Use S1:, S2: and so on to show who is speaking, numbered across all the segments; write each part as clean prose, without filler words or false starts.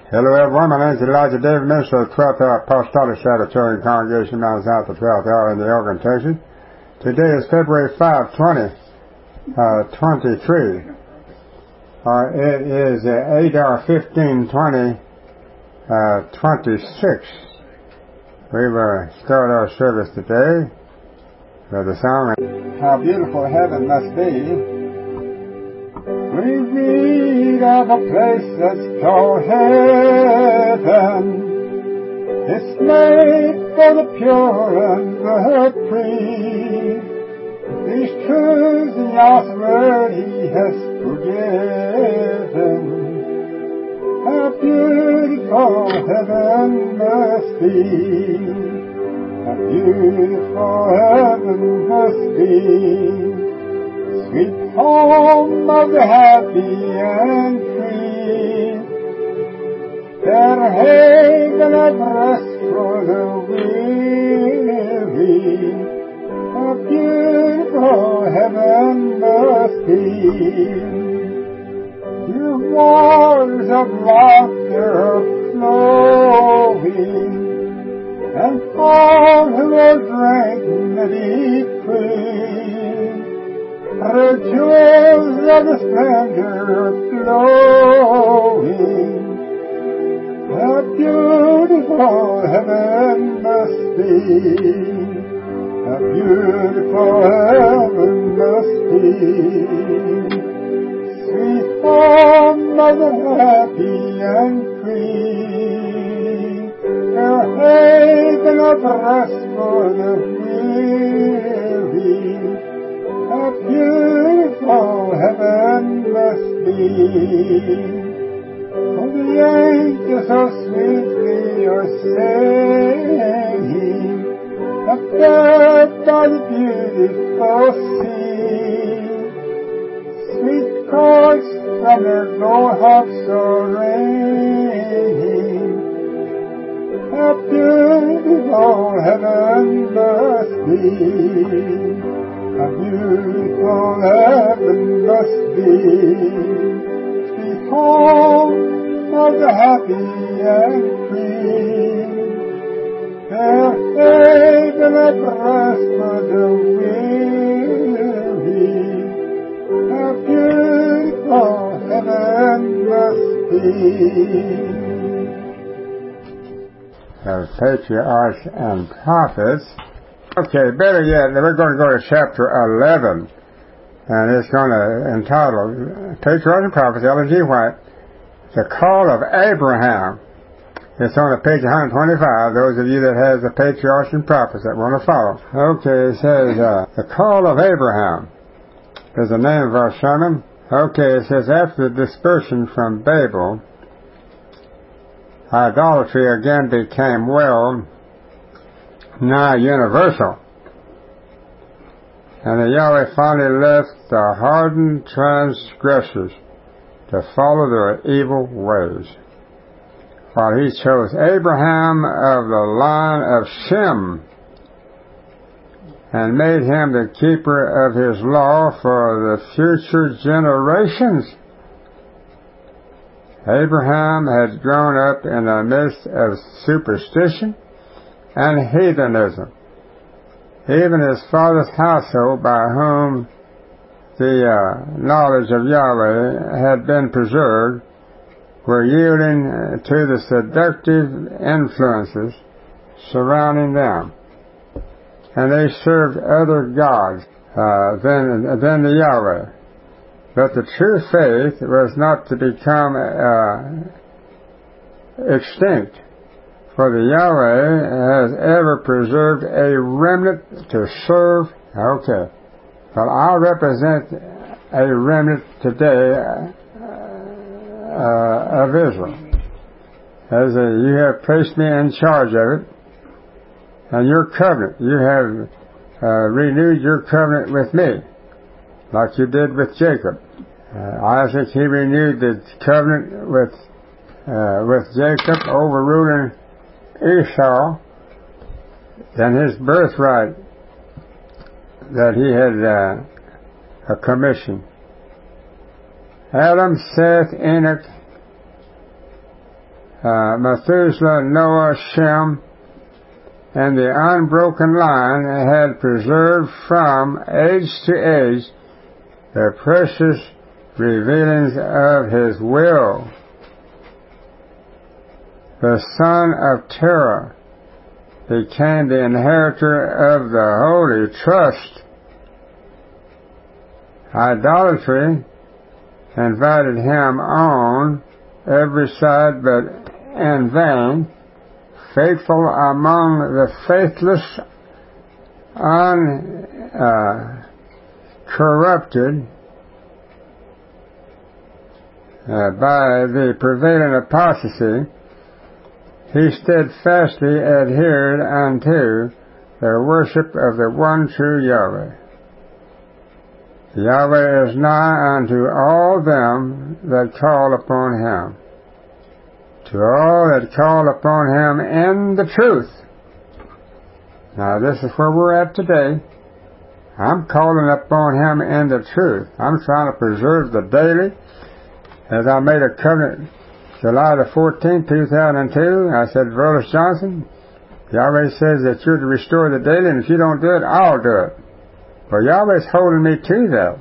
S1: Hello everyone, my name is Elijah David, minister of the 12th Hour Apostolic Shadow Church Congregation down south of 12th Hour in the Oregon, Texas. Today is February 5, 2023. It is 8/15/2026. We will start our service today with the song, How Beautiful Heaven Must Be. We read of a place that's called heaven. It's made for the pure and the free. These truths in God's word He has forgiven. How beautiful heaven must be. How beautiful heaven must be. Sweet home of the happy and free, their haven of rest for the weary. A beautiful heaven must be. Your waters of laughter are flowing, and all who will drink the deep free. The jewels of the splendor glowing. How beautiful heaven must be. How beautiful heaven must be. Sweet home of the happy and free. A haven of rest for the weary. How beautiful heaven must be. For the angels so sweetly are singing, up there by the beautiful sea. Sweet chords from their gold harps are ringing. How beautiful heaven must be. How beautiful heaven must be. Sweet home of the happy and free. Their haven of rest for the weary. How beautiful heaven must be. Our patriarchs and prophets. Okay, better yet, we're going to go to chapter 11, and it's going to entitle Patriarchs and Prophets, Ellen G. White, The Call of Abraham. It's on page 125, those of you that has the Patriarchs and Prophets that want to follow. Okay, it says, The Call of Abraham is the name of our sermon. Okay, it says, after the dispersion from Babel, idolatry again became nigh universal. And the Yahweh finally left the hardened transgressors to follow their evil ways, while He chose Abraham of the line of Shem and made him the keeper of His law for the future generations. Abraham had grown up in the midst of superstition and heathenism. Even his father's household, by whom the knowledge of Yahweh had been preserved, were yielding to the seductive influences surrounding them. And they served other gods than the Yahweh. But the true faith was not to become extinct. For the Yahweh has ever preserved a remnant to serve. Okay. Well, I represent a remnant today of Israel. You have placed me in charge of it. And your covenant, you have renewed your covenant with me, like you did with Jacob. Isaac, he renewed the covenant with Jacob, overruling Esau, and his birthright that he had a commission. Adam, Seth, Enoch, Methuselah, Noah, Shem, and the unbroken line had preserved from age to age the precious revealings of His will. The son of Terah became the inheritor of the holy trust. Idolatry invited him on every side, but in vain. Faithful among the faithless, uncorrupted by the prevailing apostasy, he steadfastly adhered unto the worship of the one true Yahweh. Yahweh is nigh unto all them that call upon Him, to all that call upon Him in the truth. Now this is where we're at today. I'm calling upon Him in the truth. I'm trying to preserve the daily. As I made a covenant July the 14th, 2002, I said, Brother Johnson, Yahweh says that you're to restore the daily, and if you don't do it, I'll do it. Well, Yahweh's holding me to that.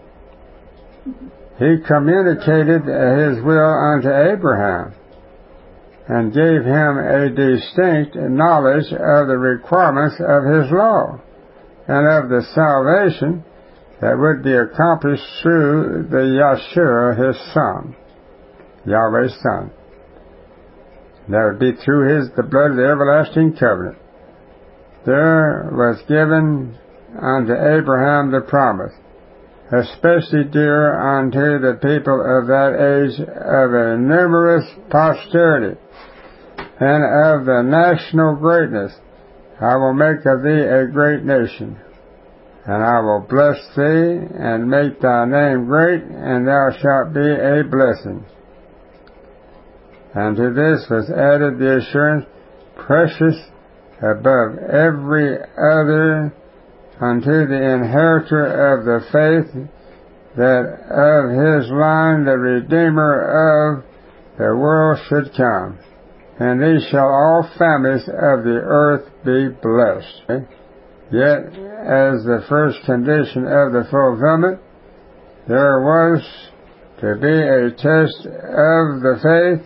S1: He communicated His will unto Abraham and gave him a distinct knowledge of the requirements of His law and of the salvation that would be accomplished through the Yeshua, His Son, Yahweh's Son. That would be through the blood of the everlasting covenant. There was given unto Abraham the promise, especially dear unto the people of that age, of a numerous posterity, and of the national greatness. I will make of thee a great nation, and I will bless thee, and make thy name great, and thou shalt be a blessing. And to this was added the assurance, precious above every other, unto the inheritor of the faith, that of His line the Redeemer of the world should come. And these shall all families of the earth be blessed. Yet, as the first condition of the fulfillment, there was to be a test of the faith.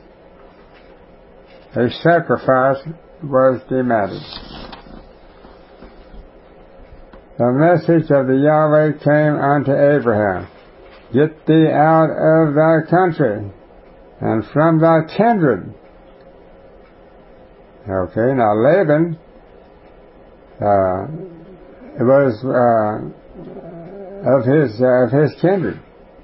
S1: A sacrifice was demanded. The message of the Yahweh came unto Abraham, Get thee out of thy country, and from thy kindred. Okay, now Laban was of his kindred,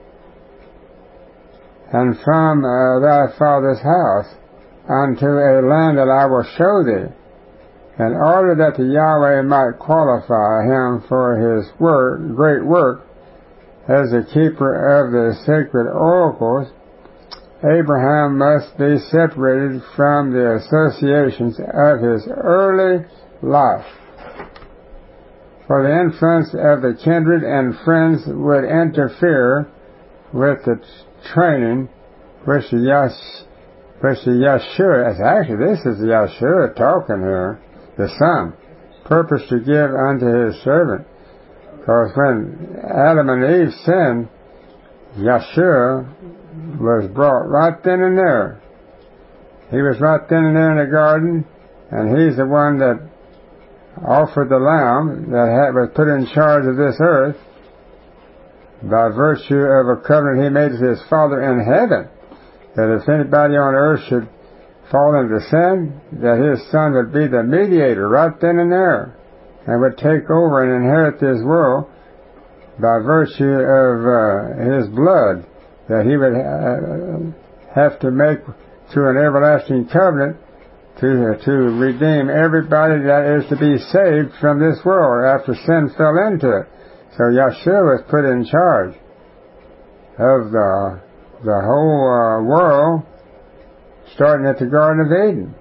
S1: and from thy father's house, unto a land that I will show thee, in order that the Yahweh might qualify him for His great work as a keeper of the sacred oracles. Abraham must be separated from the associations of his early life, for the influence of the kindred and friends would interfere with the training which the Yeshua, actually this is Yeshua talking here, the Son, purposed to give unto His servant. Because when Adam and Eve sinned, Yeshua was brought right then and there. He was right then and there in the garden, and He's the one that offered the lamb that was put in charge of this earth by virtue of a covenant He made with His Father in heaven, that if anybody on earth should fall into sin, that His Son would be the mediator right then and there, and would take over and inherit this world by virtue of His blood, that He would have to make through an everlasting covenant to redeem everybody that is to be saved from this world after sin fell into it. So Yeshua was put in charge of the whole world, starting at the Garden of Eden.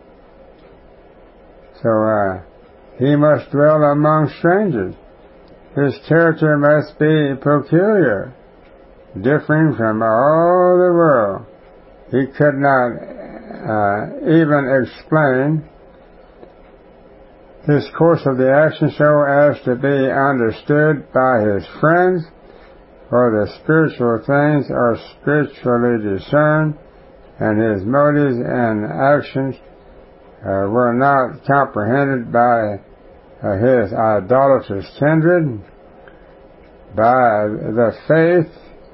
S1: So He must dwell among strangers. His character must be peculiar, differing from all the world. He could not even explain his course of the action so as to be understood by his friends, for the spiritual things are spiritually discerned, and his motives and actions were not comprehended by his idolatrous kindred. By the faith,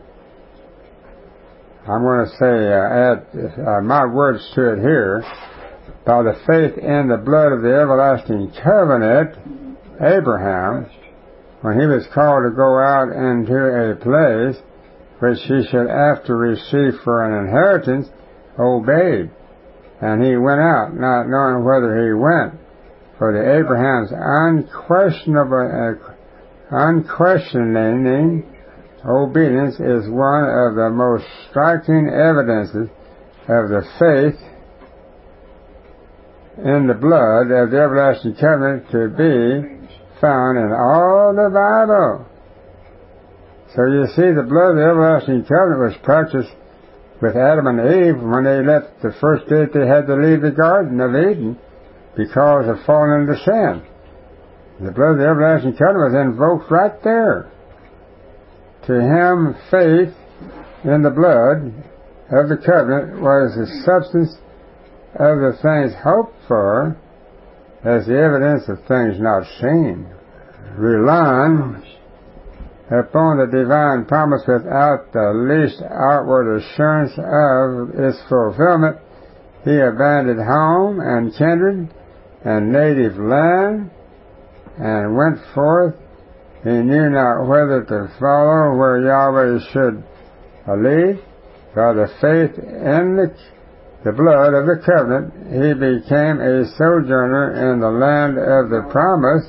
S1: I'm going to say, add my words to it here, by the faith in the blood of the everlasting covenant, Abraham, when he was called to go out into a place which he should after receive for an inheritance, obeyed. And he went out, not knowing whither he went. For the Abraham's unquestioning obedience is one of the most striking evidences of the faith in the blood of the everlasting covenant to be found in all the Bible. So you see, the blood of the everlasting covenant was practiced with Adam and Eve when they left the first day they had to leave the Garden of Eden because of falling into sin. The blood of the everlasting covenant was invoked right there. To him, faith in the blood of the covenant was the substance of the things hoped for as the evidence of things not seen. Relying upon the divine promise without the least outward assurance of its fulfillment, he abandoned home and kindred and native land and went forth. He knew not whether to follow where Yahweh should lead. By the faith in the blood of the covenant, he became a sojourner in the land of the promise,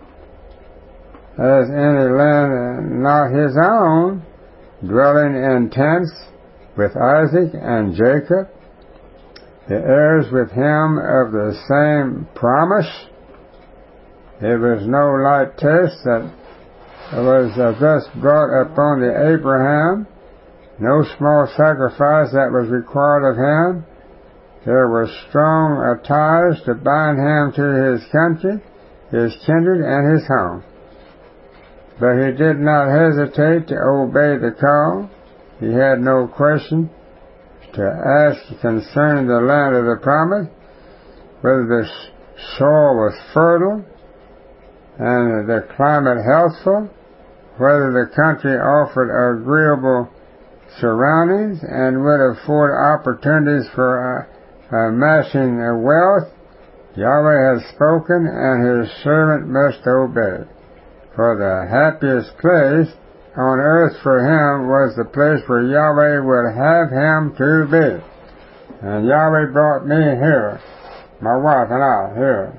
S1: as in a land not his own, dwelling in tents with Isaac and Jacob, the heirs with him of the same promise. It was no light test that was thus brought upon the Abraham, no small sacrifice that was required of him. There were strong ties to bind him to his country, his kindred, and his home. But he did not hesitate to obey the call. He had no question to ask concerning the land of the promise, whether the soil was fertile and the climate healthful, whether the country offered agreeable surroundings and would afford opportunities for amassing wealth. Yahweh has spoken, and his servant must obey. For the happiest place on earth for him was the place where Yahweh would have him to be. And Yahweh brought me here, my wife and I, here,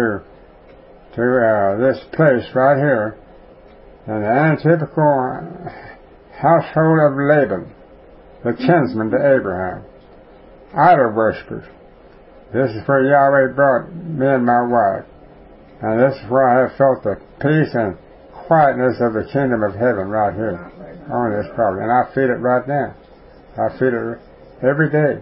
S1: to this place right here, in the atypical household of Laban, the kinsman to Abraham, idol worshippers. This is where Yahweh brought me and my wife. And this is where I have felt the peace and quietness of the kingdom of heaven right here on this property. And I feel it right now. I feel it every day.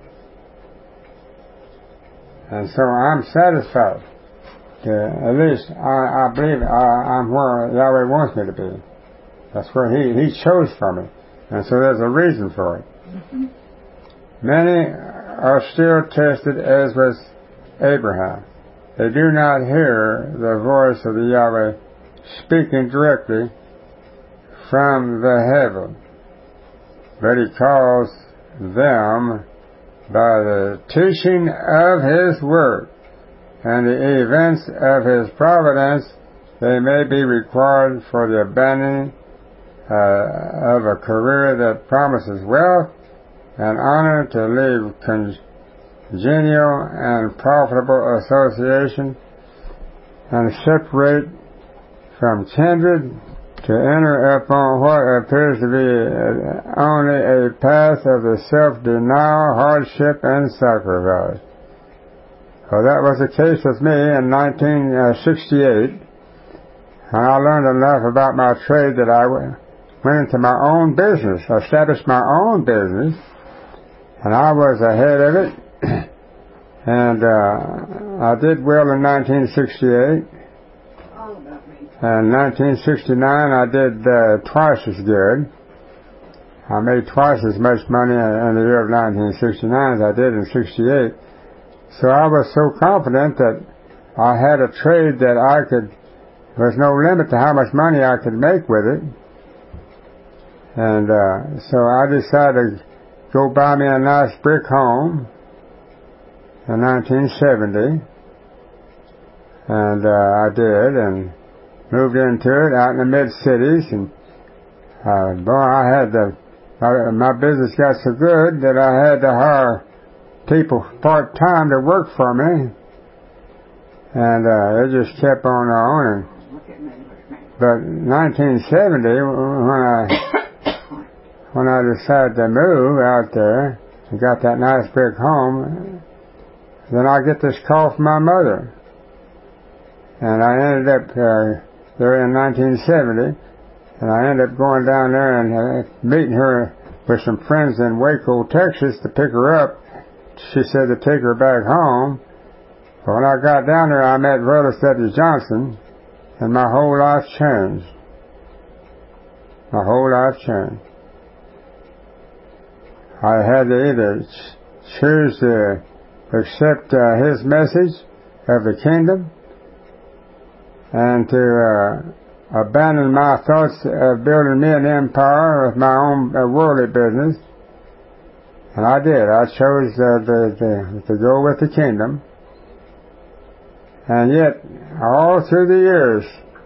S1: And so I'm satisfied. At least I believe I'm where Yahweh wants me to be. That's where He chose for me. And so there's a reason for it. Mm-hmm. Many are still tested as was Abraham. They do not hear the voice of the Yahweh speaking directly from the heaven, but He calls them by the teaching of His Word and the events of His providence. They may be required for the abandoning of a career that promises wealth and honor, to leave congenial and profitable association and separate from kindred, to enter upon what appears to be only a path of the self-denial, hardship, and sacrifice. Well, that was the case with me in 1968, and I learned enough about my trade that I went into my own business, established my own business, and I was ahead of it. And I did well in 1968. And 1969 I did twice as good. I made twice as much money in the year of 1969 as I did in 68. So I was so confident that I had a trade that there was no limit to how much money I could make with it. And so I decided to go buy me a nice brick home in 1970. And I did, and moved into it out in the mid-cities. And my business got so good that I had to hire people part-time to work for me. And it just kept on. But 1970, when I decided to move out there and got that nice brick home, then I get this call from my mother. And I ended up there in 1970, and I ended up going down there and meeting her with some friends in Waco, Texas, to pick her up. She said to take her back home. But when I got down there, I met Brother Thaddeus Johnson, and my whole life changed. My whole life changed. I had to either choose to accept his message of the kingdom and to abandon my thoughts of building me an empire with my own worldly business. And I did. I chose to go with the kingdom. And yet, all through the years,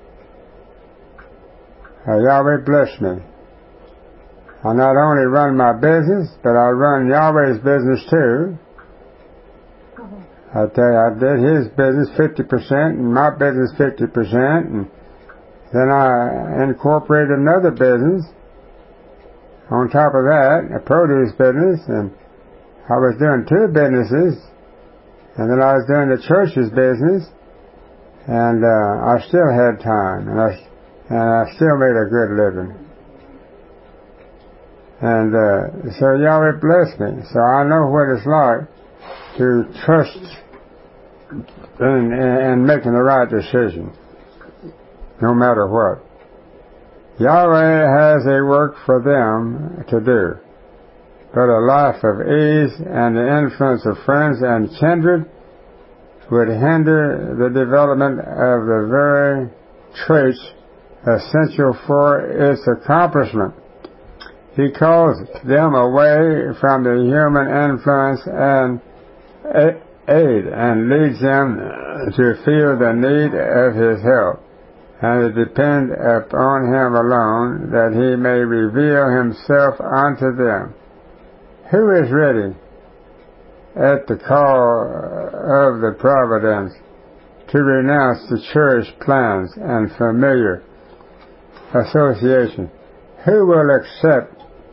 S1: Yahweh blessed me. I not only run my business, but I run Yahweh's business too. I tell you, I did his business 50% and my business 50%, and then I incorporated another business on top of that, a produce business, and I was doing two businesses, and then I was doing the church's business, and I still had time, and I still made a good living. And so Yahweh blessed me. So I know what it's like to trust in making the right decision, no matter what. Yahweh has a work for them to do, but a life of ease and the influence of friends and kindred would hinder the development of the very traits essential for its accomplishment. He calls them away from the human influence and aid and leads them to feel the need of his help and to depend upon him alone that he may reveal himself unto them. Who is ready at the call of the providence to renounce the cherished plans and familiar associations? Who will accept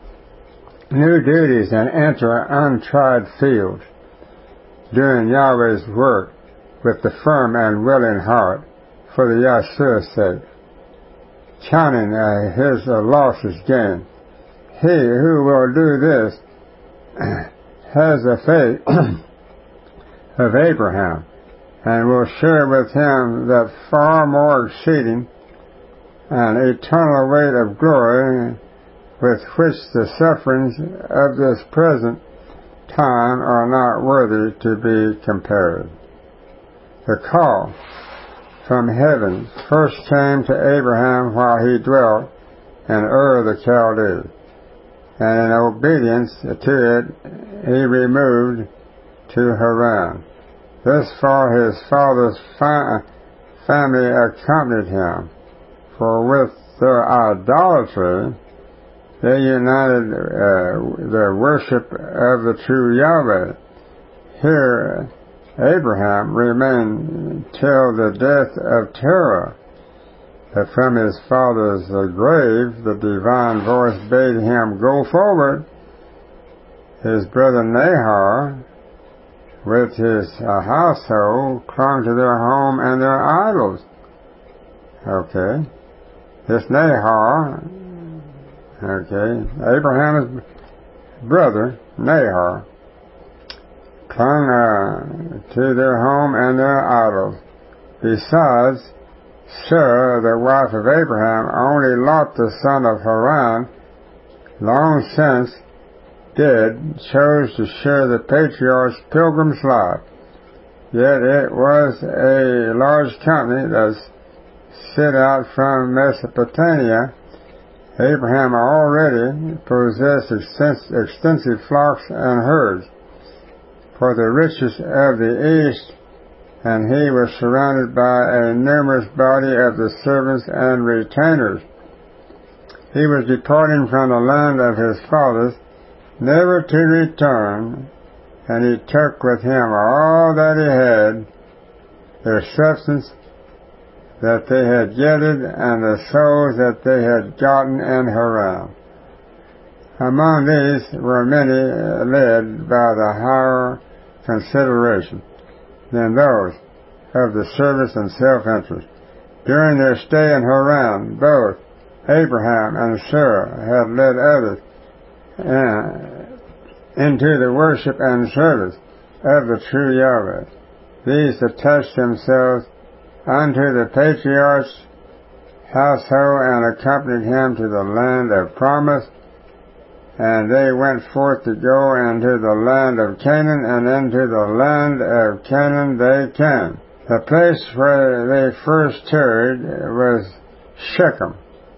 S1: new duties and enter untried fields, doing Yahweh's work with the firm and willing heart for the Yahshua's sake, counting his losses gain? He who will do this has the faith of Abraham, and will share with him that far more exceeding and eternal weight of glory with which the sufferings of this present time are not worthy to be compared. The call from heaven first came to Abraham while he dwelt in Ur the Chaldees, and in obedience to it he removed to Haran. Thus far his father's family accompanied him, for with their idolatry they united the worship of the true Yahweh. Here Abraham remained till the death of Terah. But from his father's grave the divine voice bade him go forward. His brother Nahor, with his household, clung to their home and their idols. Okay. This Nahor, Abraham's brother, Nahor, clung to their home and their idols. Besides, Sarah, the wife of Abraham, only Lot, the son of Haran, long since dead, chose to share the patriarch's pilgrim's life. Yet it was a large company that set out from Mesopotamia. Abraham already possessed extensive flocks and herds for the riches of the East, and he was surrounded by a numerous body of the servants and retainers. He was departing from the land of his fathers, never to return, and he took with him all that he had, their substance that they had gathered, and the souls that they had gotten in Haran. Among these were many led by the higher consideration than those of the service and self-interest. During their stay in Haran, both Abraham and Sarah had led others into the worship and service of the true Yahweh. These attached themselves unto the patriarch's household and accompanied him to the land of promise, and they went forth to go into the land of Canaan, and into the land of Canaan they came. The place where they first tarried was Shechem,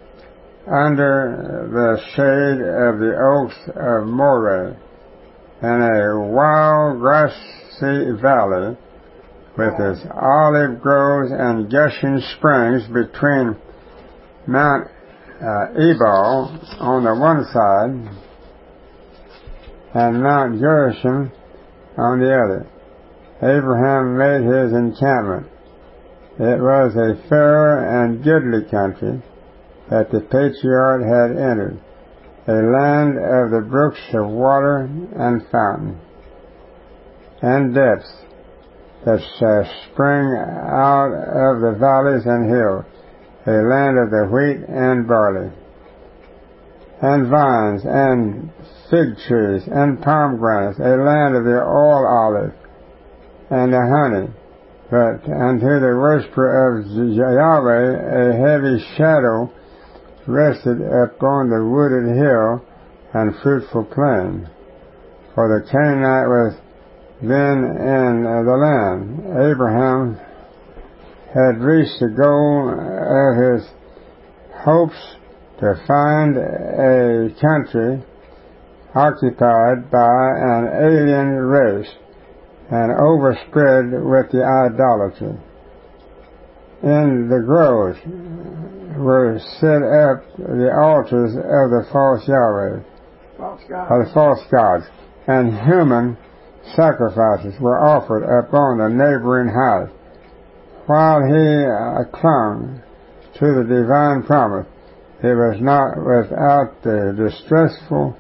S1: under the shade of the oaks of Moreh, in a wild grassy valley, with its olive groves and gushing springs between Mount Ebal on the one side and Mount Gerizim on the other. Abraham made his encampment. It was a fair and goodly country that the patriarch had entered, a land of the brooks of water and fountain, and depths that spring out of the valleys and hills, a land of the wheat and barley, and vines, and fig trees, and pomegranates, a land of the oil olive, and the honey. But unto the worshiper of Yahweh a heavy shadow rested upon the wooded hill and fruitful plain. For the Canaanite was then in the land. Abraham had reached the goal of his hopes, to find a country occupied by an alien race and overspread with the idolatry. In the groves were set up the altars of the false Yahweh, of the false gods, and human sacrifices were offered upon the neighboring heights. While he clung to the divine promise, it was not without the distressful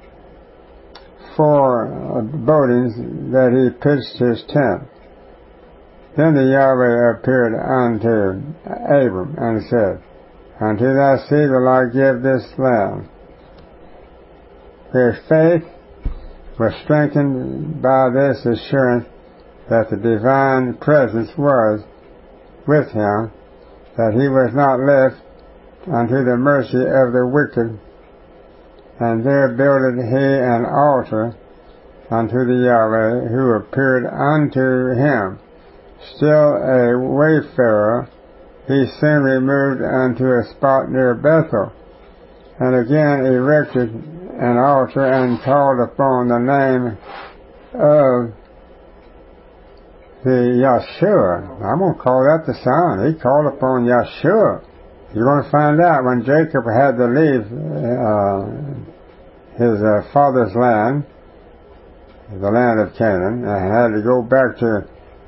S1: forebodings that he pitched his tent. Then the Yahweh appeared unto Abram and said, Unto thy seed will I give this land. His faith was strengthened by this assurance that the divine presence was with him, that he was not left unto the mercy of the wicked. And there builded he an altar unto the Yahweh, who appeared unto him. Still a wayfarer, he soon removed unto a spot near Bethel, and again erected an altar and called upon the name of the Yahshua. I'm going to call that the Son. He called upon Yahshua. You're going to find out when Jacob had to leave his father's land, the land of Canaan, and had to go back to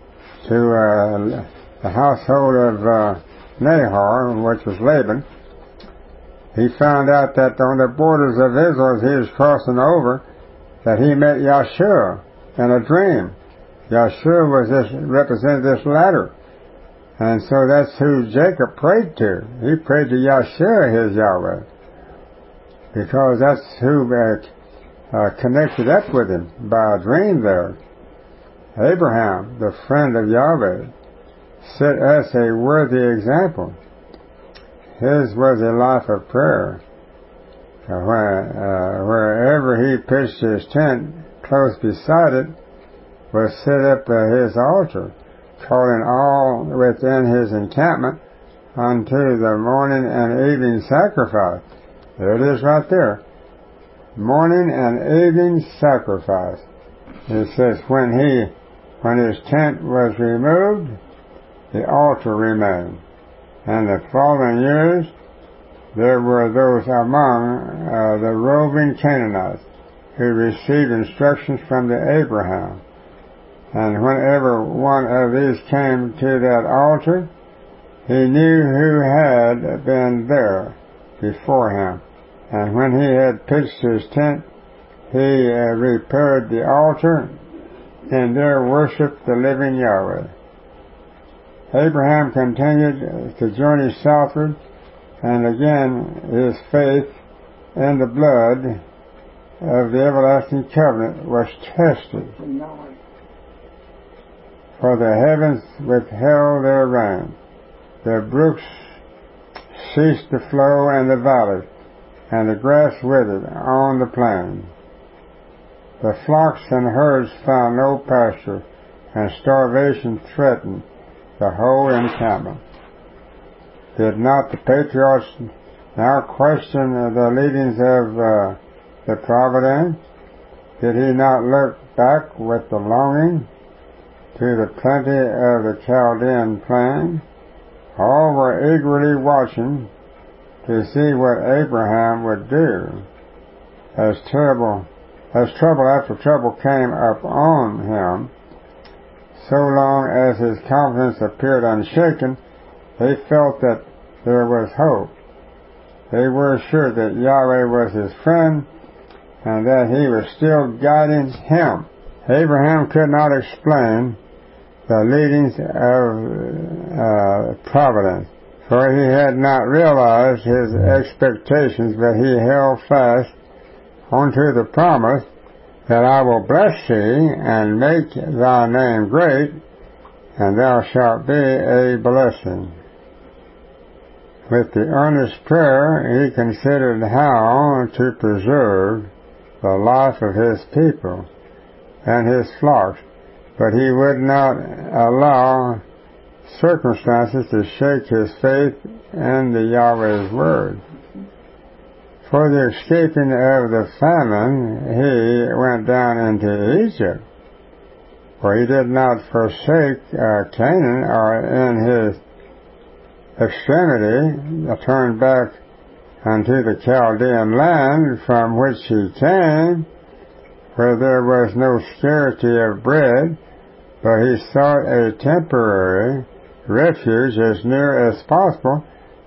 S1: the household of Nahor, which was Laban. He found out that on the borders of Israel, as he was crossing over, that he met Yahshua in a dream. Yahshua represented this ladder. And so that's who Jacob prayed to. He prayed to Yahshua, his Yahweh, because that's who connected up with him by a dream there. Abraham, the friend of Yahweh, set us a worthy example. His was a life of prayer. Wherever he pitched his tent, close beside it was set up his altar, calling all within his encampment unto the morning and evening sacrifice. There it is right there. Morning and evening sacrifice. It says when his tent was removed, the altar remained. And the following years, there were those among the roving Canaanites who received instructions from the Abraham. And whenever one of these came to that altar, he knew who had been there before him. And when he had pitched his tent, he repaired the altar and there worshipped the living Yahweh. Abraham continued to journey southward, and again his faith in the blood of the everlasting covenant was tested. For the heavens withheld their rain, the brooks ceased to flow in the valleys, and the grass withered on the plain. The flocks and herds found no pasture, and starvation threatened the whole encampment. Did not the patriarchs now question the leadings of the providence? Did he not look back with the longing to the plenty of the Chaldean plain? All were eagerly watching to see what Abraham would do. As trouble after trouble came upon him, so long as his confidence appeared unshaken, they felt that there was hope. They were sure that Yahweh was his friend and that he was still guiding him. Abraham could not explain the leadings of providence, for he had not realized his expectations, but he held fast unto the promise that I will bless thee and make thy name great, and thou shalt be a blessing. With the earnest prayer, he considered how to preserve the life of his people and his flocks, but he would not allow circumstances to shake his faith in the Yahweh's word. For the escaping of the famine, he went down into Egypt, for he did not forsake Canaan, or in his extremity turned back unto the Chaldean land from which he came, where there was no scarcity of bread, but he sought a temporary refuge as near as possible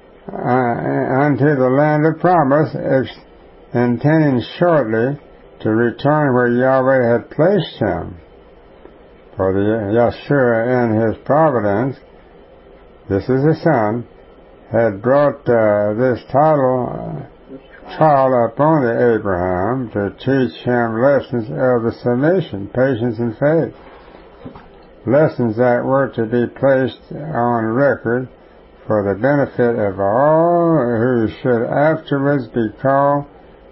S1: unto the land of promise, intending shortly to return where Yahweh had placed him. For the Yeshua in his providence, this is the Son, had brought this trial upon the Abraham to teach him lessons of the submission, patience, and faith. Lessons that were to be placed on record for the benefit of all who should afterwards be called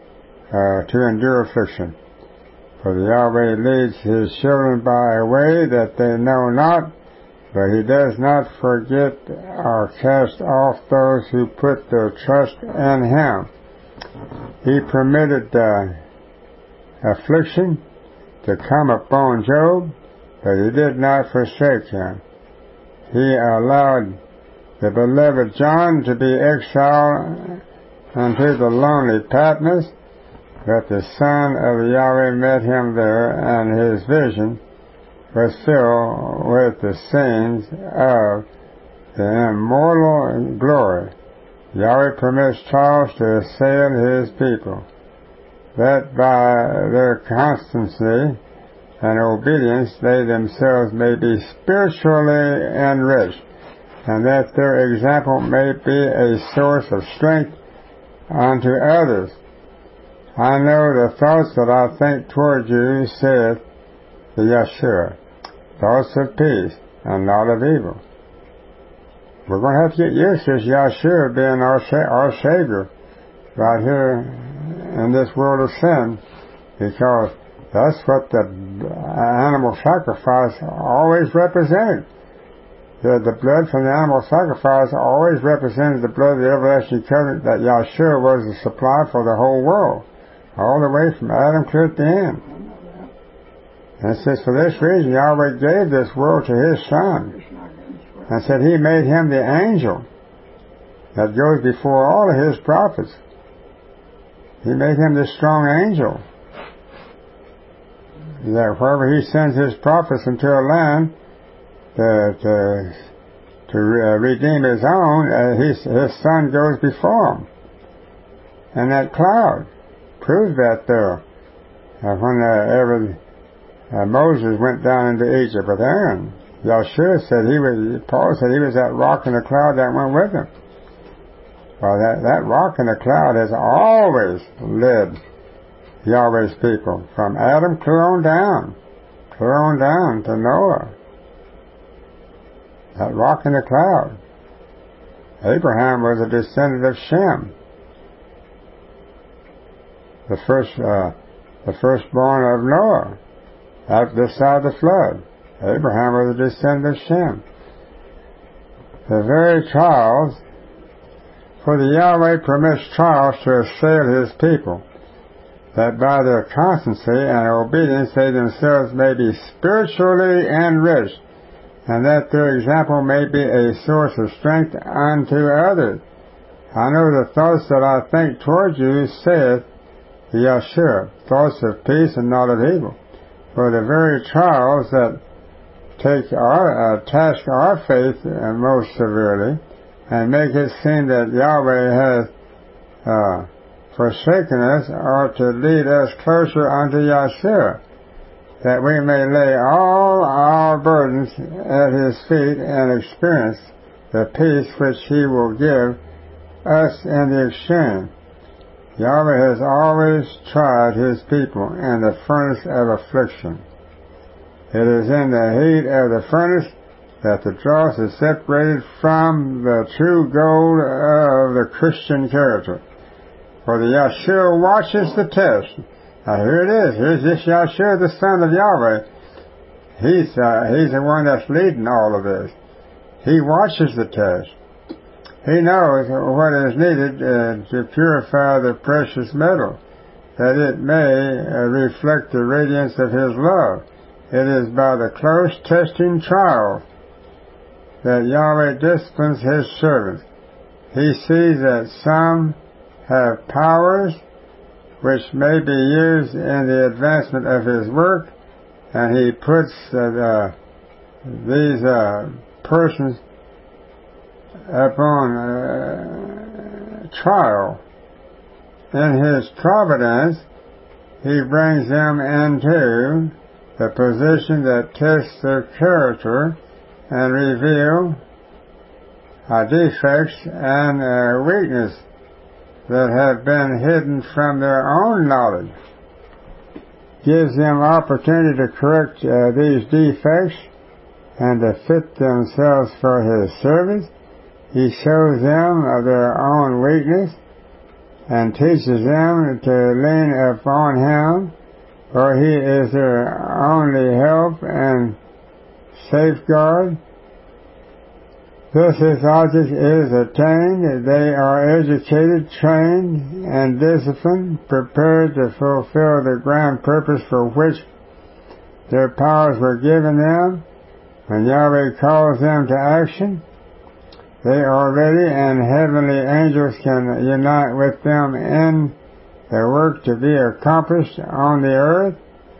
S1: to endure affliction. For the Yahweh leads his children by a way that they know not, but he does not forget or cast off those who put their trust in him. He permitted affliction to come upon Job, but he did not forsake him. He allowed the beloved John to be exiled unto the lonely Patmos, but the Son of Yahweh met him there, and his vision was filled with the scenes of the immortal glory. Yahweh permits trials to assail his people, that by their constancy and obedience they themselves may be spiritually enriched, and that their example may be a source of strength unto others. I know the thoughts that I think toward you, saith the Yeshua, thoughts of peace, and not of evil. We're going to have to get used to Yahshua being our Savior right here in this world of sin, because that's what the animal sacrifice always represented. The blood from the animal sacrifice always represented the blood of the everlasting covenant that Yahshua was the supply for the whole world, all the way from Adam to the end. And it says, for this reason Yahweh gave this world to His Son, and said He made Him the angel that goes before all of His prophets. He made Him the strong angel, that wherever He sends His prophets into a land to redeem His own, His Son goes before Him. And that cloud proves that there. When Moses went down into Egypt with Aaron, Yahshua said Paul said he was that rock in the cloud that went with him. Well, that rock in the cloud has always led Yahweh's people, from Adam clear on down to Noah. That rock in the cloud. Abraham was a descendant of Shem, the firstborn of Noah, out this side of the flood. Abraham was a descendant of Shem. The very trials, for the Yahweh permits trials to assail His people, that by their constancy and obedience they themselves may be spiritually enriched, and that their example may be a source of strength unto others. I know the thoughts that I think toward you, saith Yahshua, thoughts of peace and not of evil. For the very trials that task our faith most severely, and make it seem that Yahweh has forsaken us, are to lead us closer unto Yahshua, that we may lay all our burdens at His feet and experience the peace which He will give us in the extreme. Yahweh has always tried His people in the furnace of affliction. It is in the heat of the furnace that the dross is separated from the true gold of the Christian character. For the Yahshua watches the test. Now here it is. Here's this Yahshua, the Son of Yahweh. He's the one that's leading all of this. He watches the test. He knows what is needed to purify the precious metal, that it may reflect the radiance of His love. It is by the close testing trial that Yahweh disciplines His servants. He sees that some have powers which may be used in the advancement of His work, and He puts these persons upon trial. In His providence, He brings them into the position that tests their character and reveal defects and weakness that have been hidden from their own knowledge. Gives them opportunity to correct these defects and to fit themselves for His service. He shows them of their own weakness and teaches them to lean upon Him, for He is their only help and safeguard. Thus His object is attained. They are educated, trained, and disciplined, prepared to fulfill the grand purpose for which their powers were given them. When Yahweh calls them to action, they are ready, and heavenly angels can unite with them in the work to be accomplished on the earth.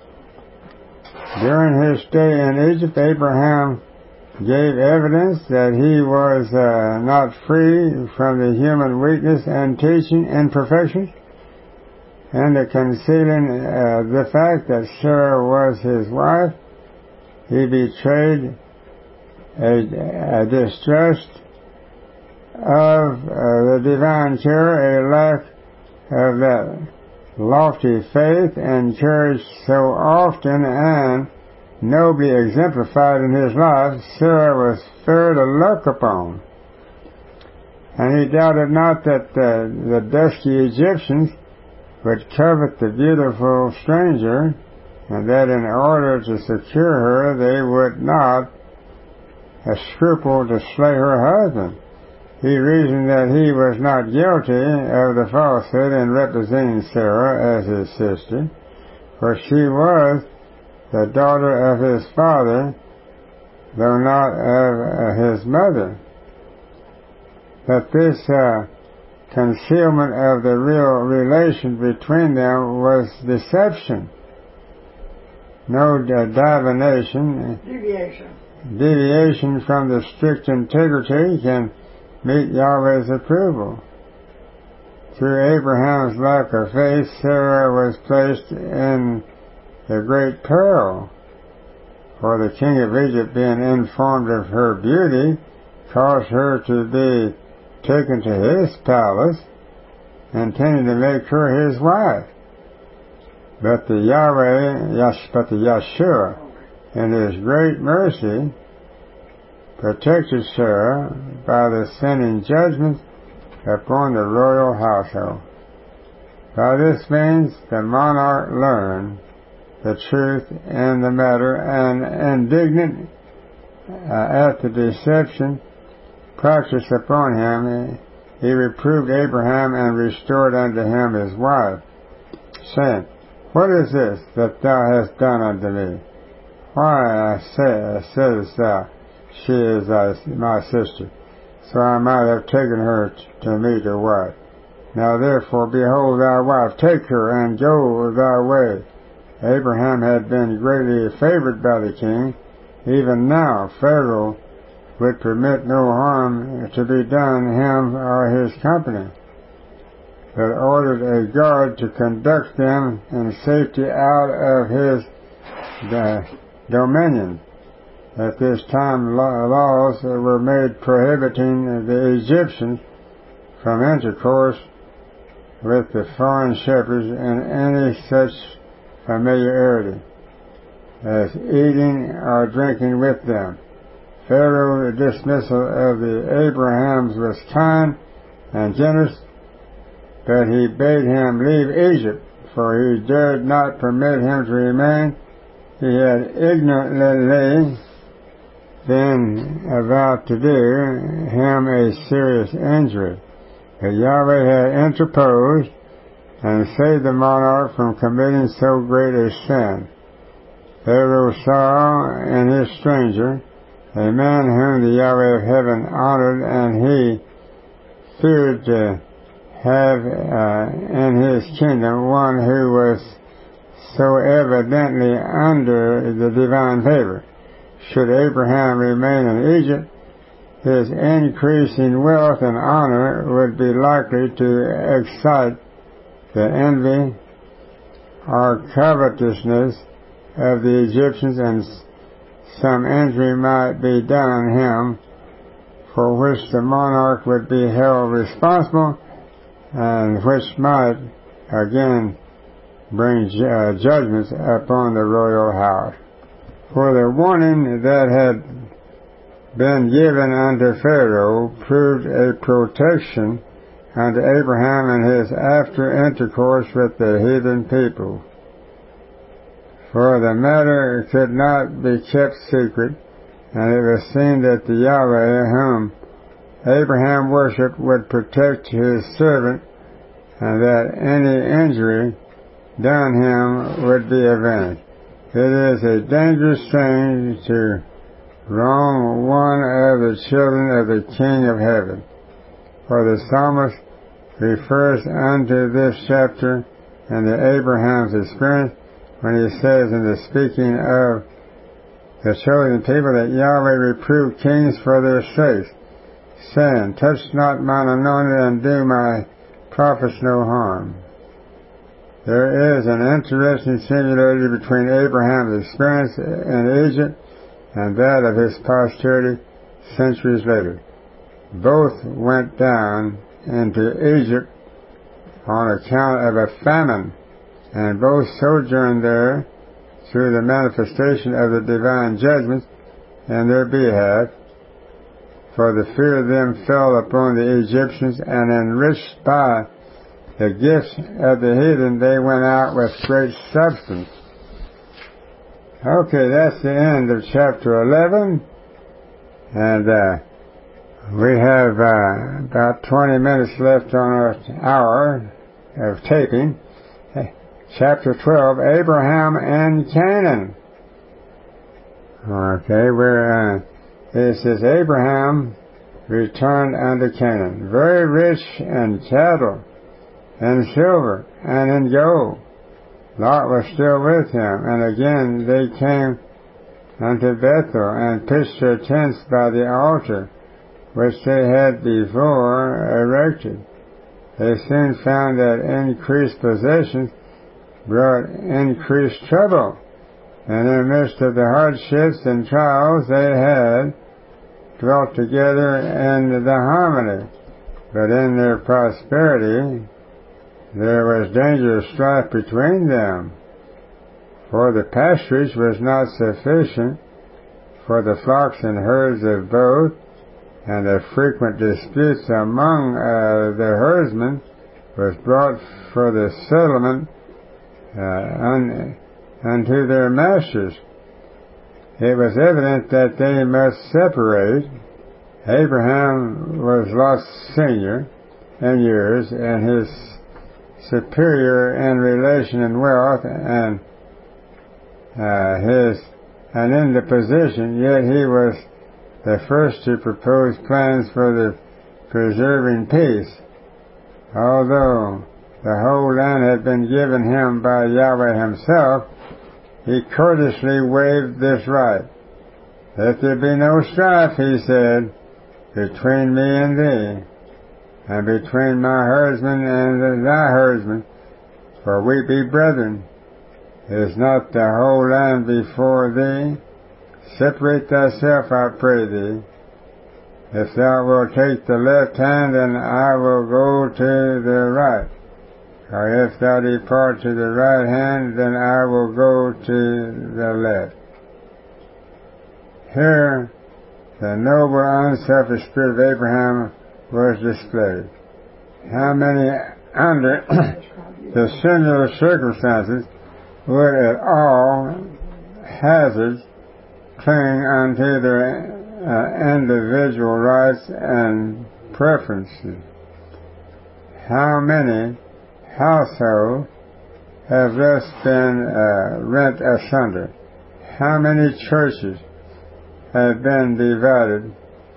S1: During his stay in Egypt, Abraham gave evidence that he was not free from the human weakness and teaching imperfections, and the concealing the fact that Sarah was his wife. He betrayed a distrust of the divine terror, a lack of that lofty faith and courage so often and nobly exemplified in his life, Sarah was fair to look upon. And he doubted not that the dusky Egyptians would covet the beautiful stranger, and that in order to secure her they would not scruple to slay her husband. He reasoned that he was not guilty of the falsehood in representing Sarah as his sister, for she was the daughter of his father, though not of his mother. But this concealment of the real relation between them was deception. No divination, deviation from the strict integrity can meet Yahweh's approval. Through Abraham's lack of faith, Sarah was placed in a great peril, for the king of Egypt, being informed of her beauty, caused her to be taken to his palace, intending to make her his wife. But the Yahshua, in his great mercy, protected Sarah by the sending judgment upon the royal household. By this means the monarch learned the truth in the matter, and indignant at the deception practiced upon him, he reproved Abraham and restored unto him his wife, saying, What is this that thou hast done unto me? Why saidst thou, She is my sister, so I might have taken her to me to wife. Now therefore, behold thy wife, take her, and go thy way. Abraham had been greatly favored by the king. Even now Pharaoh would permit no harm to be done him or his company, but ordered a guard to conduct them in safety out of his dominion. At this time laws were made prohibiting the Egyptians from intercourse with the foreign shepherds in any such familiarity as eating or drinking with them. Pharaoh's dismissal of the Abrahams was kind and generous, but he bade him leave Egypt, for he dared not permit him to remain. He had ignorantly been about to do him a serious injury, but Yahweh had interposed and saved the monarch from committing so great a sin. Pharaoh saw in his stranger a man whom the Yahweh of heaven honored, and he feared to have in his kingdom one who was so evidently under the divine favor. Should Abraham remain in Egypt, his increasing wealth and honor would be likely to excite the envy or covetousness of the Egyptians, and some injury might be done him for which the monarch would be held responsible, and which might again bring judgments upon the royal house. For the warning that had been given unto Pharaoh proved a protection unto Abraham in his after intercourse with the heathen people. For the matter could not be kept secret, and it was seen that the Yahweh whom Abraham worshipped would protect his servant, and that any injury done him would be avenged. It is a dangerous thing to wrong one of the children of the King of Heaven. For the psalmist refers unto this chapter and the Abraham's experience when he says in the speaking of the chosen people that Yahweh reproved kings for their sakes, saying, Touch not mine anointed, and do my prophets no harm. There is an interesting similarity between Abraham's experience in Egypt and that of his posterity centuries later. Both went down into Egypt on account of a famine, and both sojourned there through the manifestation of the divine judgments in their behalf. For the fear of them fell upon the Egyptians, and enriched by the gifts of the heathen, they went out with great substance. Okay, that's the end of chapter 11. And we have about 20 minutes left on our hour of taping. Chapter 12, Abraham and Canaan. Okay, it says, Abraham returned unto Canaan, very rich in cattle, and silver, and in gold. Lot was still with him, and again they came unto Bethel, and pitched their tents by the altar, which they had before erected. They soon found that increased possessions brought increased trouble, and in the midst of the hardships and trials they had dwelt together in the harmony. But in their prosperity there was danger of strife between them, for the pasturage was not sufficient for the flocks and herds of both, and the frequent disputes among the herdsmen was brought for the settlement unto their masters. It was evident that they must separate. Abraham was Lot's senior in years, and his superior in relation and wealth, and in the position, yet he was the first to propose plans for the preserving peace. Although the whole land had been given him by Yahweh himself, he courteously waived this right. Let there be no strife, he said, between me and thee, and between my herdsmen and thy herdsmen, for we be brethren. Is not the whole land before thee? Separate thyself, I pray thee. If thou wilt take the left hand, then I will go to the right. Or if thou depart to the right hand, then I will go to the left. Here, the noble, unselfish spirit of Abraham was displayed. How many, under the similar circumstances, would at all hazards cling unto their individual rights and preferences? How many households have thus been rent asunder? How many churches have been divided,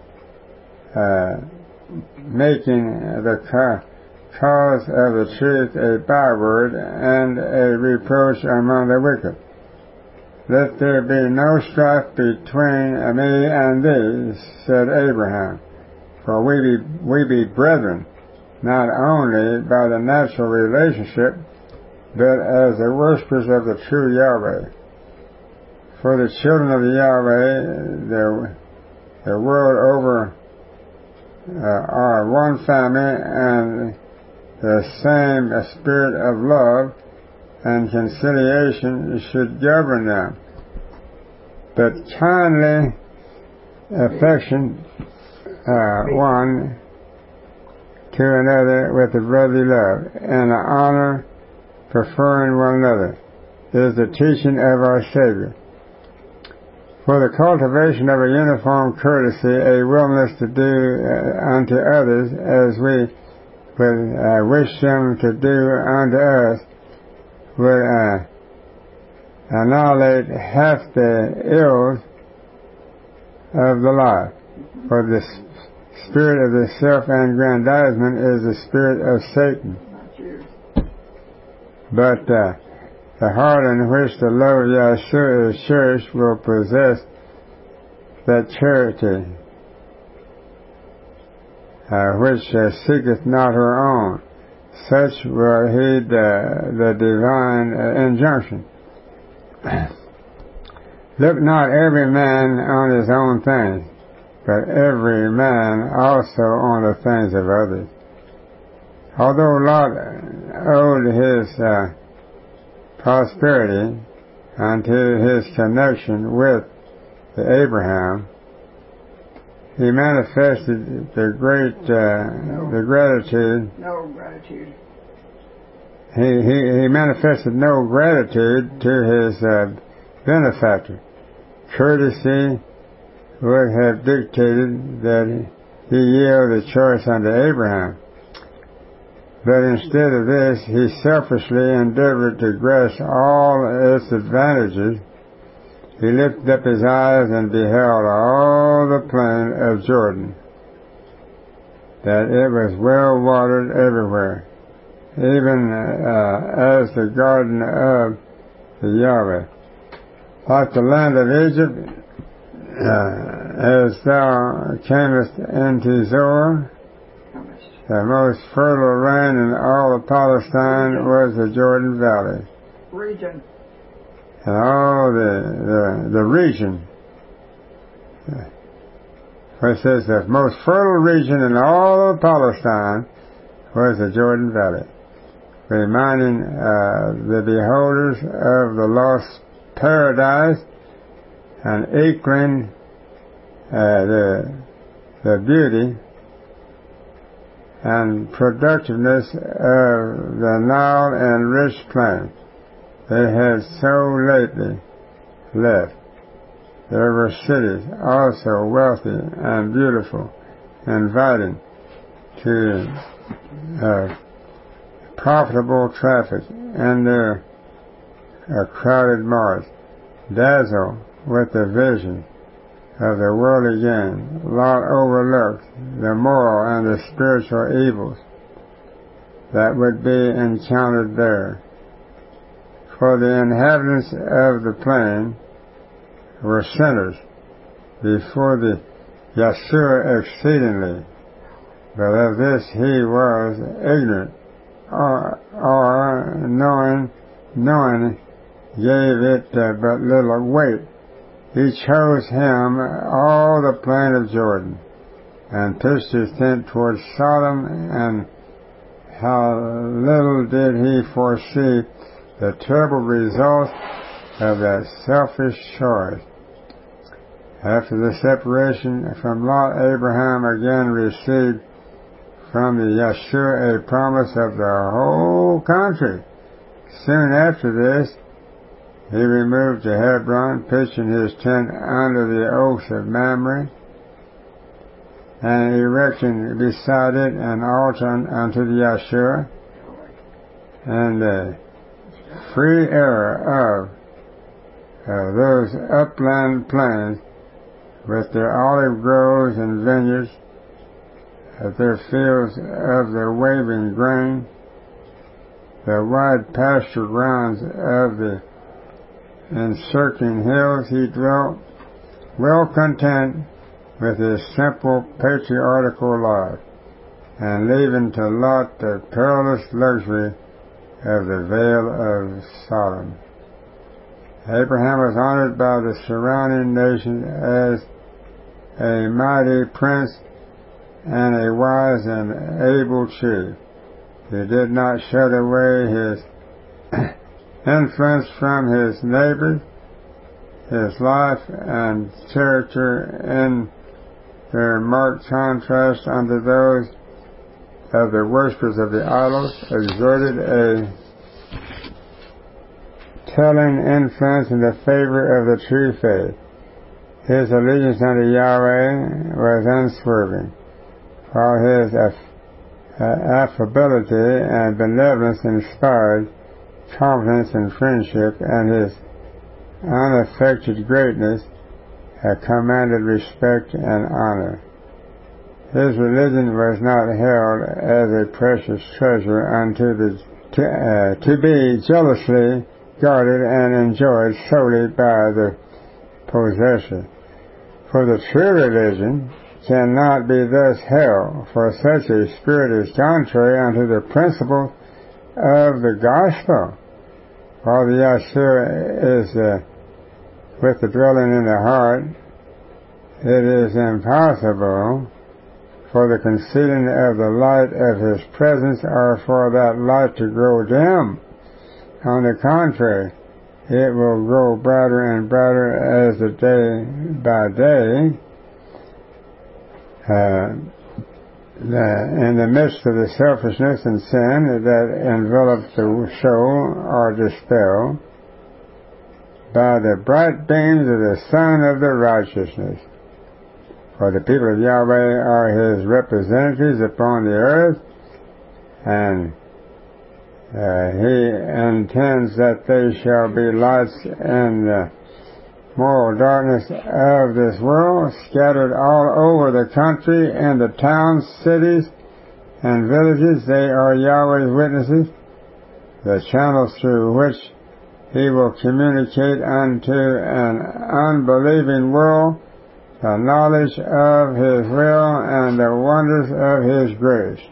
S1: making the cause of the truth a byword and a reproach among the wicked? Let there be no strife between me and thee, said Abraham, for we be brethren, not only by the natural relationship, but as the worshippers of the true Yahweh. For the children of Yahweh, the world over, are one family, and the same spirit of love and conciliation should govern them. But kindly affection one to another with a brotherly love, and honor preferring one another, is the teaching of our Savior. For the cultivation of a uniform courtesy, a willingness to do unto others as we would wish them to do unto us, would annihilate half the ills of the life. For the spirit of the self-aggrandizement is the spirit of Satan. But the heart in which the love of Yahshua is cherished will possess that charity which seeketh not her own. Such will heed the divine injunction. Look not every man on his own things, but every man also on the things of others. Although Lot owed his prosperity unto his connection with Abraham, he manifested the gratitude.
S2: No gratitude.
S1: He manifested no gratitude to his benefactor. Courtesy would have dictated that he yield the choice unto Abraham. But instead of this, he selfishly endeavored to grasp all its advantages. He lifted up his eyes and beheld all the plain of Jordan, that it was well watered everywhere, even as the garden of the Yahweh. Like the land of Egypt, as thou camest into Zoar, the most fertile land in all of Palestine was the Jordan Valley.
S2: Region.
S1: And all the region. Where it says the most fertile region in all of Palestine was the Jordan Valley, reminding the beholders of the lost paradise and equaling the beauty and productiveness of the Nile and rich plain they had so lately left. There were cities also wealthy and beautiful, inviting to profitable traffic and their crowded marts, dazzle with the vision of the worldly gain. Lot overlooked the moral and the spiritual evils that would be encountered there. For the inhabitants of the plain were sinners before the Yahshua exceedingly, but of this he was ignorant, or knowing gave it but little weight. He chose him all the plain of Jordan, and pitched his tent towards Sodom, and how little did he foresee the terrible results of that selfish choice. After the separation from Lot, Abraham again received from the Yahshua a promise of the whole country. Soon after this, he removed to Hebron, pitching his tent under the oaks of Mamre, and erecting beside it an altar unto the Yahshua, and a free area of those upland plains with their olive groves and vineyards, their fields of the waving grain, the wide pasture grounds of the encircling hills. He dwelt well content with his simple patriarchal life, and leaving to Lot the perilous luxury of the vale of Sodom. Abraham was honored by the surrounding nations as a mighty prince and a wise and able chief. He did not shut away his influence from his neighbors. His life and character, in their marked contrast unto those of the worshippers of the idols, exerted a telling influence in the favor of the true faith. His allegiance unto Yahweh was unswerving, while his affability and benevolence inspired confidence and friendship, and his unaffected greatness commanded respect and honor. His religion was not held as a precious treasure to be jealously guarded and enjoyed solely by the possessor. For the true religion cannot be thus held, for such a spirit is contrary unto the principles of the gospel. While the Yahshua is with the dwelling in the heart, it is impossible for the concealing of the light of his presence, or for that light to grow dim. On the contrary, it will grow brighter and brighter as the day by day. In the midst of the selfishness and sin that envelops the soul are dispelled by the bright beams of the sun of the righteousness. For the people of Yahweh are His representatives upon the earth, and He intends that they shall be lights in the moral darkness of this world, scattered all over the country, in the towns, cities, and villages. They are Yahweh's witnesses, the channels through which He will communicate unto an unbelieving world the knowledge of His will and the wonders of His grace.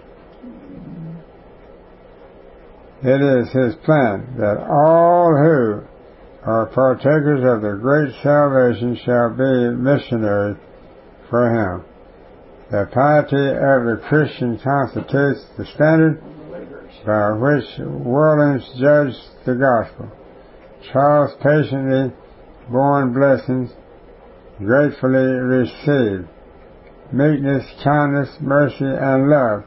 S1: It is His plan that all who are partakers of the great salvation shall be missionaries for Him. The piety of the Christian constitutes the standard by which worldlings judge the gospel. Trials patiently borne blessings gratefully received. Meekness, kindness, mercy, and love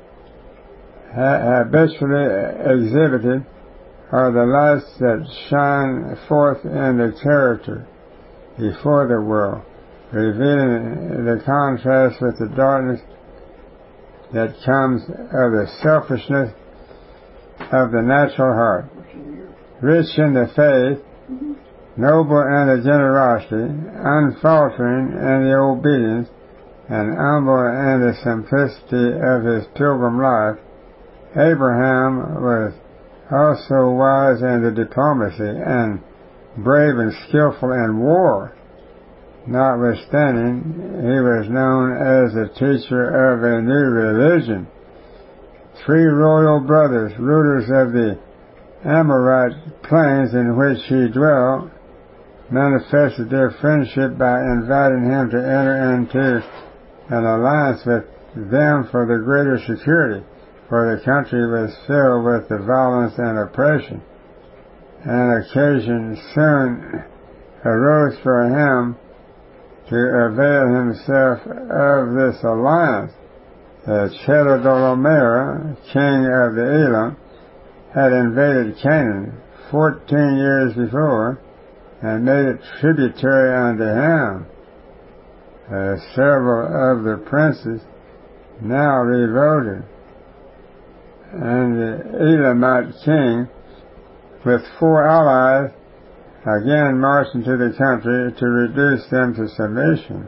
S1: habitually exhibited are the lights that shine forth in the character before the world, revealing the contrast with the darkness that comes of the selfishness of the natural heart. Rich in the faith, noble in the generosity, unfaltering in the obedience, and humble in the simplicity of his pilgrim life, Abraham was also wise in the diplomacy and brave and skillful in war. Notwithstanding, he was known as the teacher of a new religion. 3 royal brothers, rulers of the Amorite plains in which he dwelt, manifested their friendship by inviting him to enter into an alliance with them for the greater security, for the country was filled with the violence and oppression. An occasion soon arose for him to avail himself of this alliance. Chedorlaomer, king of the Elam, had invaded Canaan 14 years before and made it tributary unto him. Several of the princes now revolted, and the Elamite king, with 4 allies, again marched into the country to reduce them to submission.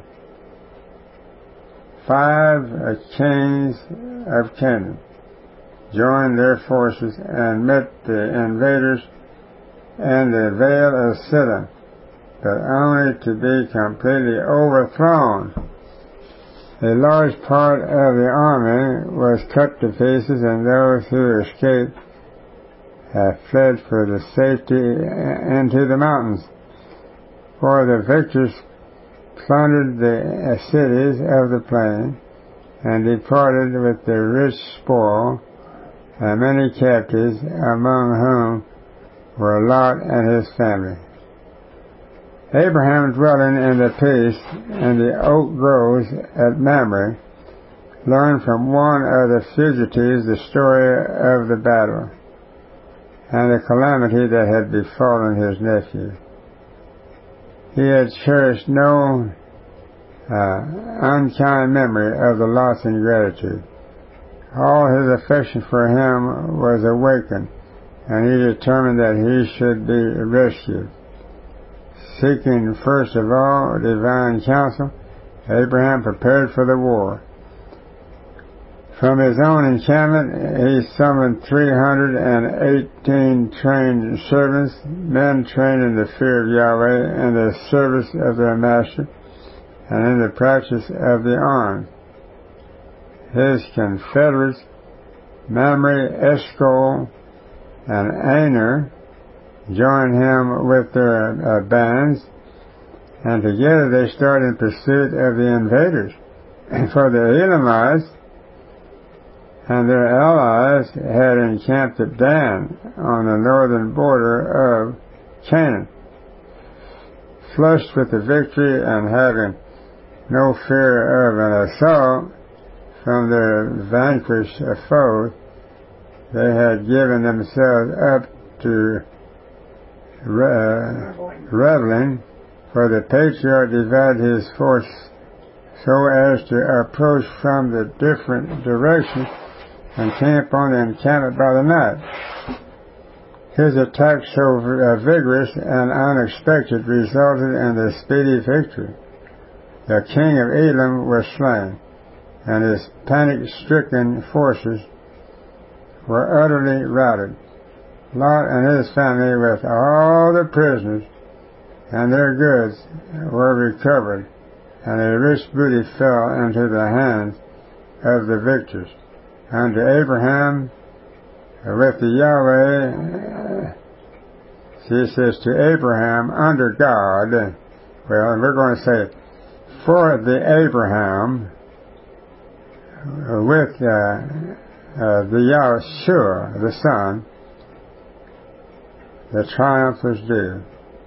S1: 5 kings of Canaan joined their forces and met the invaders in the Vale of Siddim, but only to be completely overthrown. A large part of the army was cut to pieces, and those who escaped fled for the safety into the mountains. For the victors plundered the cities of the plain and departed with the rich spoil and many captives, among whom were Lot and his family. Abraham, dwelling in the peace in the oak groves at Mamre, learned from one of the fugitives the story of the battle and the calamity that had befallen his nephew. He had cherished no unkind memory of the loss and gratitude. All his affection for him was awakened, and he determined that he should be rescued. Seeking first of all divine counsel, Abraham prepared for the war. From his own encampment he summoned 318 trained servants, men trained in the fear of Yahweh and the service of their master, and in the practice of the arms. His confederates, Mamre, Eshcol, and Aner, joined him with their bands, and together they started in pursuit of the invaders. For the Elamites and their allies had encamped at Dan on the northern border of Canaan. Flushed with the victory and having no fear of an assault from their vanquished foes, they had given themselves up to reveling, for the patriarch divided his force so as to approach from the different directions and camp on the encampment by the night. His attack, so vigorous and unexpected, resulted in the speedy victory. The king of Elam was slain, and his panic-stricken forces were utterly routed. Lot and his family, with all the prisoners and their goods, were recovered, and a rich booty fell into the hands of the victors. Unto Abraham, with the Yahweh, she says to Abraham under God, well, and we're going to say, for the Abraham, with the Yahshua, the Son, the triumph was due.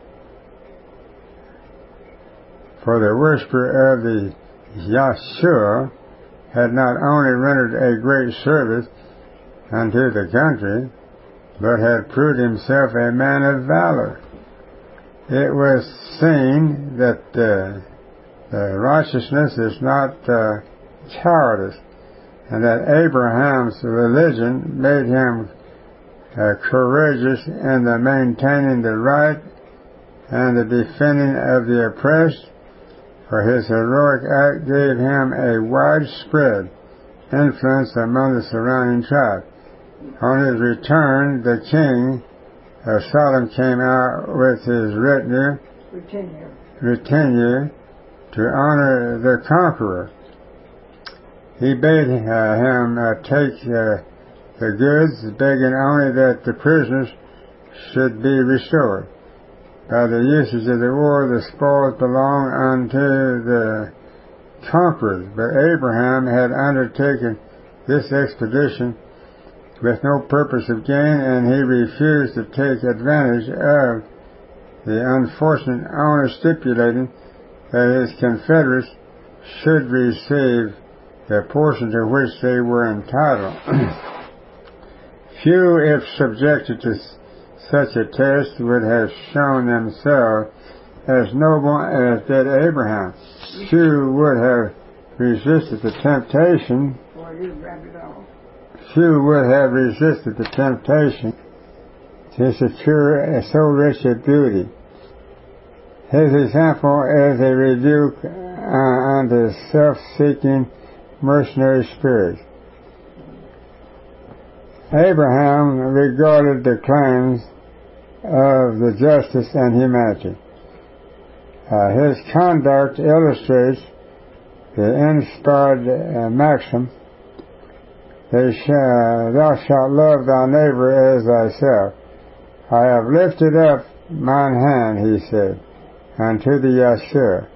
S1: For the worshiper of the Yahshua had not only rendered a great service unto the country, but had proved himself a man of valor. It was seen that righteousness is not cowardice, and that Abraham's religion made him courageous in the maintaining the right and the defending of the oppressed, for his heroic act gave him a widespread influence among the surrounding tribes. On his return, the king of Sodom came out with his retinue to honor the conqueror. He bade him take the goods, begging only that the prisoners should be restored. By the usage of the war, the spoils belong unto the conquerors, but Abraham had undertaken this expedition with no purpose of gain, and he refused to take advantage of the unfortunate owner, stipulating that his confederates should receive the portion to which they were entitled. Few, if subjected to such a test, would have shown themselves as noble as did Abraham. Few would have resisted the temptation. Few would have resisted the temptation to secure so rich a beauty. His example is a rebuke unto self-seeking mercenary spirits. Abraham regarded the claims of the justice and humanity. His conduct illustrates the inspired maxim, thou shalt love thy neighbor as thyself. I have lifted up mine hand, he said, unto the Yahshua,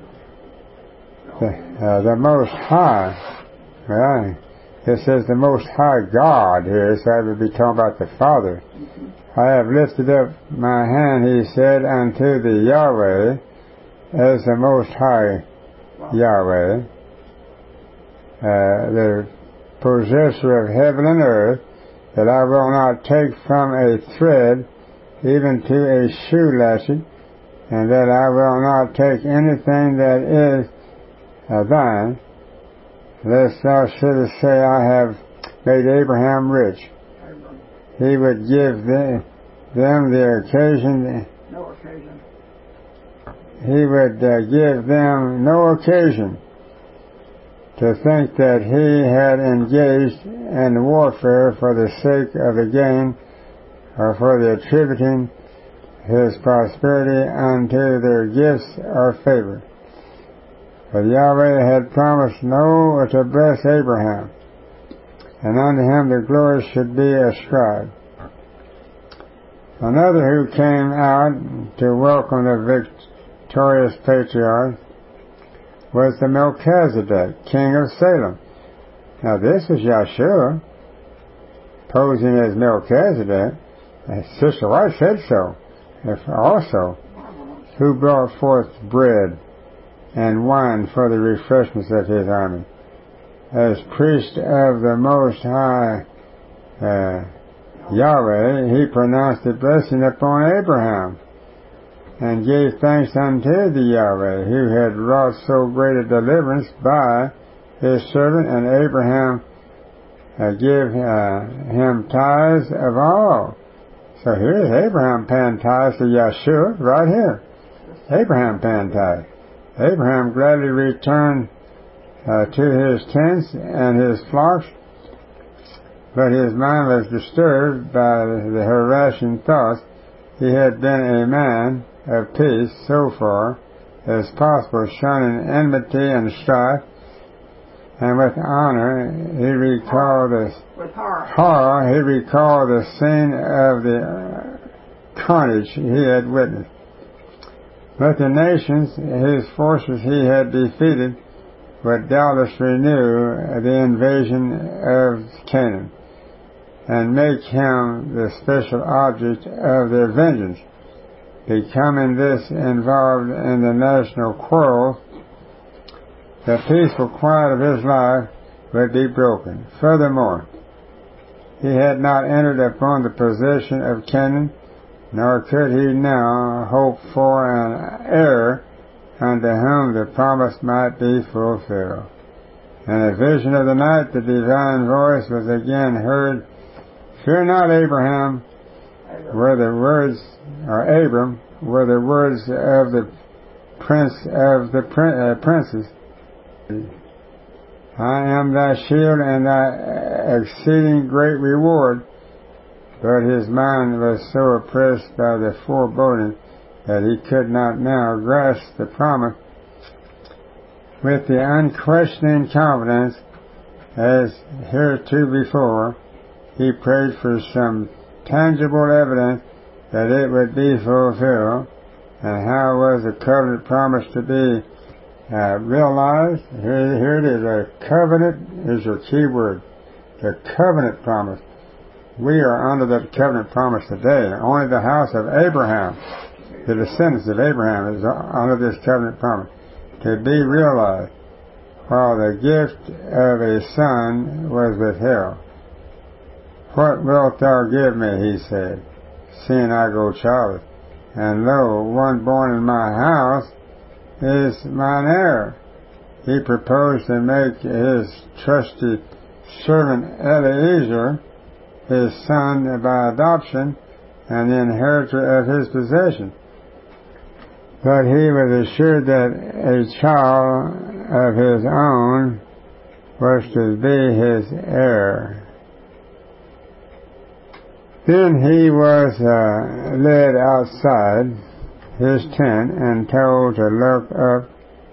S1: the Most High. Well, it says the Most High God here, so I would be talking about the Father. I have lifted up my hand, he said, unto the Yahweh, as the Most High Yahweh, the possessor of heaven and earth, that I will not take from a thread even to a shoe latchet, and that I will not take anything that is thine, lest thou shouldest say, I have made Abraham rich. He would give them the occasion.
S2: No occasion.
S1: He would give them no occasion to think that he had engaged in warfare for the sake of the gain or for the attributing his prosperity unto their gifts or favor. But Yahweh had promised to bless Abraham, and unto him the glory should be ascribed. Another who came out to welcome the victorious patriarch was the Melchizedek, king of Salem. Now this is Yahshua posing as Melchizedek. Sister White said so. also, who brought forth bread and wine for the refreshments of his army. As priest of the Most High Yahweh, he pronounced a blessing upon Abraham, and gave thanks unto the Yahweh, who had wrought so great a deliverance by his servant, and Abraham gave him tithes of all. So here's Abraham paying tithes to Yeshua, right here. Abraham paying tithes. Abraham gladly returned to his tents and his flocks, but his mind was disturbed by the harassing thoughts. He had been a man of peace so far as possible, shunning enmity and strife, and with honor he recalled the scene of the carnage he had witnessed. But the nations, whose forces he had defeated, would doubtless renew the invasion of Canaan and make him the special object of their vengeance. Becoming this involved in the national quarrel, the peaceful quiet of his life would be broken. Furthermore, he had not entered upon the possession of Canaan, nor could he now hope for an heir unto whom the promise might be fulfilled. In a vision of the night, the divine voice was again heard, "Fear not, Abraham," were the words, or Abram, were the words of the prince of the princes. "I am thy shield and thy exceeding great reward." But his mind was so oppressed by the foreboding that he could not now grasp the promise with the unquestioning confidence as heretofore. He prayed for some tangible evidence that it would be fulfilled. And how was the covenant promise to be realized? Here it is. A covenant is your key word. The covenant promise. We are under that covenant promise today. Only the house of Abraham, the descendants of Abraham, is under this covenant promise to be realized, while the gift of a son was withheld. "What wilt thou give me," he said, "seeing I go childless? And lo, one born in my house is mine heir." He proposed to make his trusty servant Eliezer his son by adoption and the inheritor of his possession. But he was assured that a child of his own was to be his heir. Then he was led outside his tent and told to look up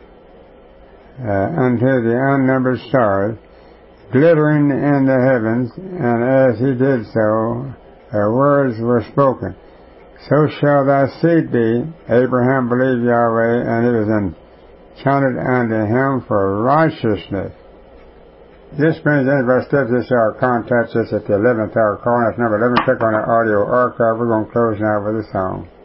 S1: unto the unnumbered stars glittering in the heavens, and as he did so, words were spoken. "So shall thy seed be." Abraham believed Yahweh, and it was counted unto him for righteousness. This brings any of our steps. This hour. Contact us at the 11th hour. Call us number 11. Click on our audio archive. We're going to close now with a song.